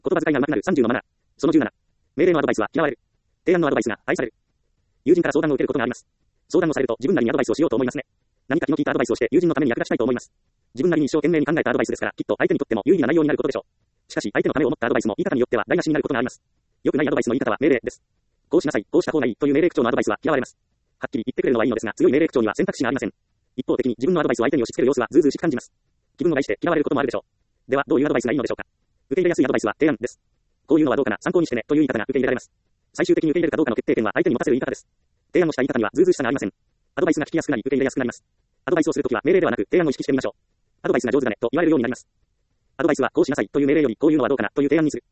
葉遣いが上手くなる30のマナー。その17。命令のアドバイスは嫌われる。提案のアドバイスが愛される。友人から相談を受けることがあります。相談をされると自分なりにアドバイスをしようと思いますね。何か気の利いたアドバイスをして友人のために役立ちたいと思います。自分なりに一生懸命に考えたアドバイスですから、きっと相手にとっても有意義な内容になることでしょう。しかし、相手のためを思ったアドバイスも言い方によっては台無しになることがあります。良くないアドバイスの言い方は命令です。こうしなさい、こうした方がいいという命令口調のアドバイスは嫌われます。はっきり言ってくれるのはいいのですが、強い命令口調には選択肢がありません。一方的に自分のアドバイスを相手に押し付ける様子はずうずうしく感じます。気分を害して嫌われることもあるでしょう。では、どういうアドバイスがいいのでしょうか。受け入れやすいアドバイスは提案です。こういうのはどうかな、参考にしてねという言い方が受け入れられます。最終的に受け入れるかどうかの決定権は相手に持たせる言い方です。提案をした言い方にはずうずうしさがありません。アドバイスが聞きやすくなり受け入れやすくなります。アドバイスをするときは命令ではなく提案を意識してみましょう。アドバイスが上手だねと言われるようになります。アドバイスはこうしなさいという命令よりこういうのはどうかなという提案にする。